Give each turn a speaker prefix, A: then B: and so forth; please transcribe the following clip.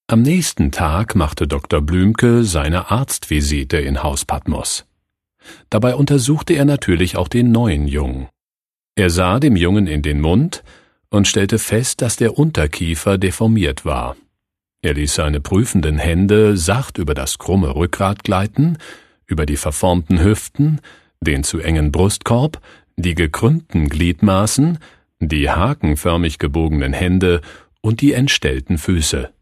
A: Am nächsten Tag machte Dr. Blümke seine Arztvisite in Haus Patmos. Dabei untersuchte er natürlich auch den neuen Jungen. Er sah dem Jungen in den Mund und stellte fest, dass der Unterkiefer deformiert war. Er ließ seine prüfenden Hände sacht über das krumme Rückgrat gleiten, über die verformten Hüften, den zu engen Brustkorb, die gekrümmten Gliedmaßen, die hakenförmig gebogenen Hände und die entstellten Füße.